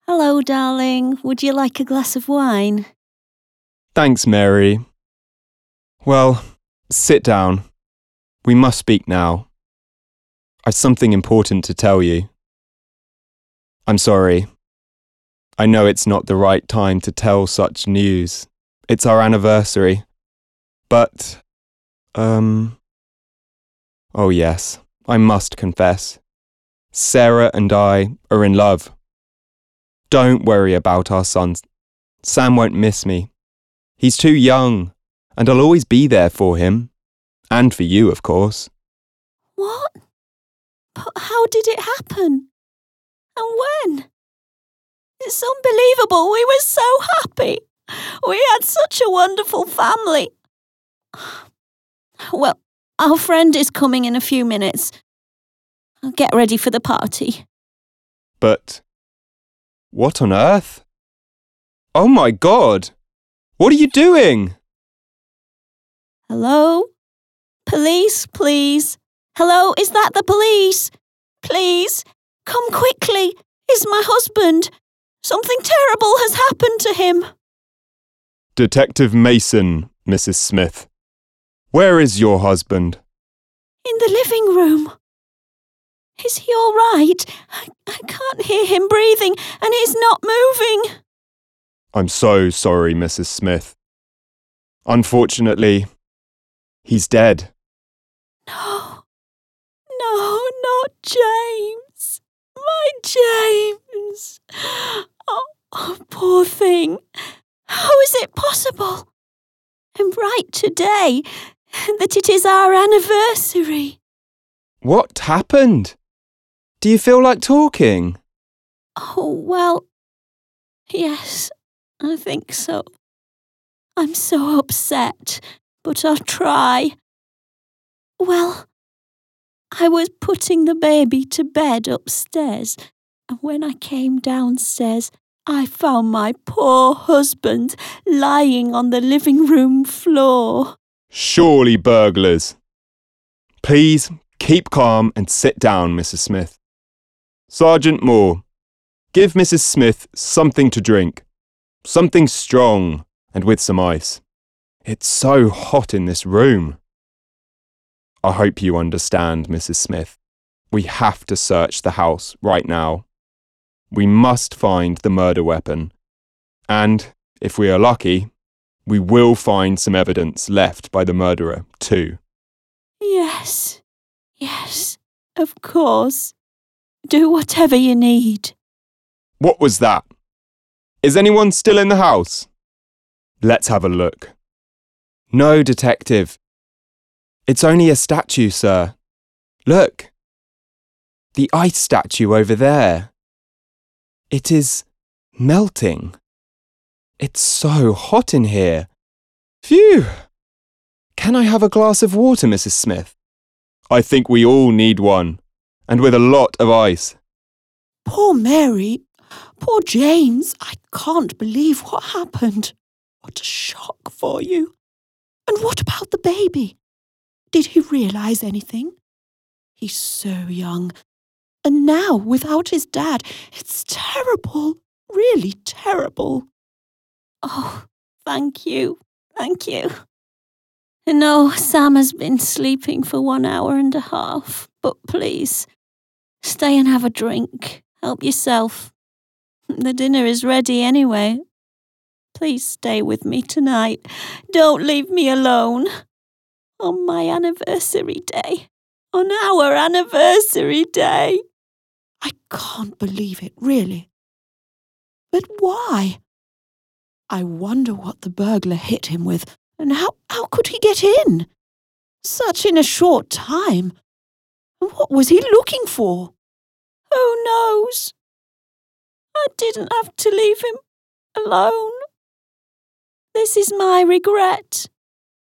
Hello, darling. Would you like a glass of wine? Thanks, Mary. Well, sit down. We must speak now. I've something important to tell you. I'm sorry. I know it's not the right time to tell such news. It's our anniversary. But, oh yes, I must confess. Sarah and I are in love. Don't worry about our son. Sam won't miss me. He's too young, and I'll always be there for him. And for you, of course. What? But how did it happen? And when? It's unbelievable. We were so happy. We had such a wonderful family. Well, our friend is coming in a few minutes. I'll get ready for the party. But what on earth? Oh my God! What are you doing? Hello? Police, please. Hello, is that the police? Please, come quickly. He's my husband. Something terrible has happened to him. Detective Mason, Mrs. Smith. Where is your husband? In the living room. Is he all right? I can't hear him breathing, and he's not moving. I'm so sorry, Mrs. Smith. Unfortunately, he's dead. No, not James. My James. Oh, poor thing. How is it possible? And right today, that it is our anniversary. What happened? Do you feel like talking? Oh, well, yes, I think so. I'm so upset, but I'll try. Well, I was putting the baby to bed upstairs, and when I came downstairs, I found my poor husband lying on the living room floor. Surely burglars. Please keep calm and sit down, Mrs. Smith. Sergeant Moore, give Mrs. Smith something to drink. Something strong and with some ice. It's so hot in this room. I hope you understand, Mrs. Smith. We have to search the house right now. We must find the murder weapon. And, if we are lucky, we will find some evidence left by the murderer, too. Yes, of course. Do whatever you need. What was that? Is anyone still in the house? Let's have a look. No, Detective. It's only a statue, sir. Look. The ice statue over there. It is melting. It's so hot in here. Phew! Can I have a glass of water, Mrs. Smith? I think we all need one, and with a lot of ice. Poor Mary. Poor James. I can't believe what happened. What a shock for you. And what about the baby? Did he realise anything? He's so young. And now, without his dad, it's terrible. Really terrible. Oh, thank you. No, Sam has been sleeping for 1 hour and a half. But please, stay and have a drink. Help yourself. The dinner is ready anyway. Please stay with me tonight. Don't leave me alone. On my anniversary day. On our anniversary day. I can't believe it, really. But why? I wonder what the burglar hit him with, and how could he get in? Such in a short time. And what was he looking for? Who knows? I didn't have to leave him alone. This is my regret.